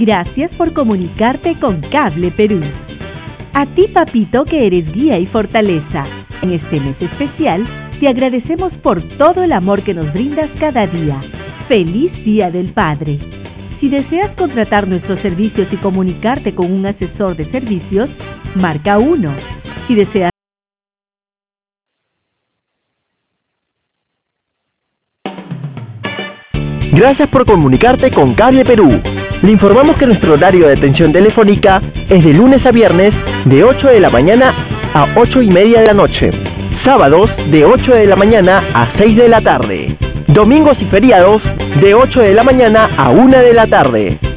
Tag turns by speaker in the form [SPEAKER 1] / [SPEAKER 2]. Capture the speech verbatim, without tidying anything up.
[SPEAKER 1] Gracias por comunicarte con Cable Perú. A ti, papito, que eres guía y fortaleza. En este mes especial, te agradecemos por todo el amor que nos brindas cada día. ¡Feliz Día del Padre! Si deseas contratar nuestros servicios y comunicarte con un asesor de servicios, marca uno. Si deseas
[SPEAKER 2] Gracias por comunicarte con Cable Perú. Le informamos que nuestro horario de atención telefónica es de lunes a viernes de ocho de la mañana a ocho y media de la noche. Sábados de ocho de la mañana a seis de la tarde. Domingos y feriados de ocho de la mañana a una de la tarde.